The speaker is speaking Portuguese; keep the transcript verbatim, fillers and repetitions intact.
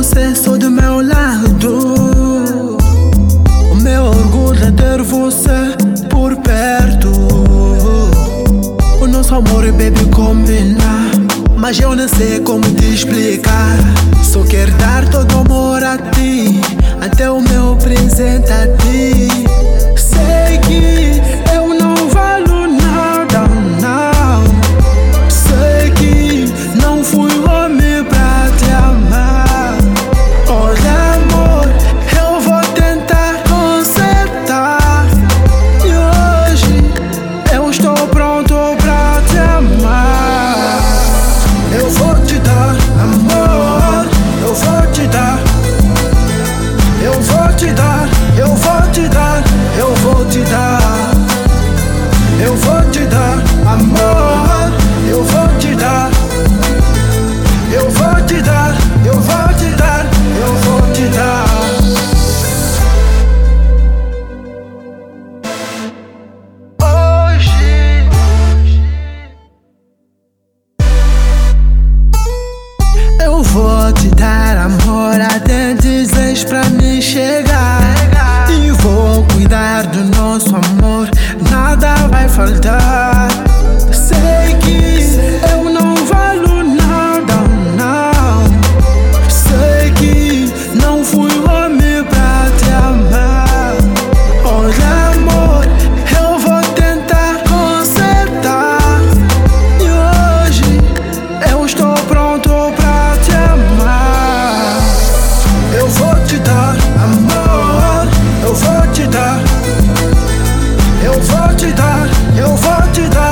você só do meu lado. O meu orgulho é ter você por perto. O nosso amor, baby, combina, mas eu não sei como te explicar. Só quero dar todo o amor a ti, até o meu presente a ti. Sei que eu não valo nada, não. Sei que não fui homem pra te amar. Olha, amor, eu vou tentar consertar, e hoje eu estou pronto pra te amar. Eu vou te dar amor, eu vou te dar, eu vou te dar, eu vou te dar, eu vou te dar, eu vou te dar amor, eu vou te dar, eu vou te dar, eu vou te dar, eu vou te dar. Hoje eu vou te dar amor até dizes pra mim chegar. E vou cuidar do nosso amor, nada vai faltar. Sei que eu não valo nada, não. Sei que não fui homem pra te amar. Olha, amor, eu vou tentar consertar, e hoje eu estou pronto pra te amar. Eu vou te dar amor, eu vou te dar, eu vou te dar, eu vou te dar.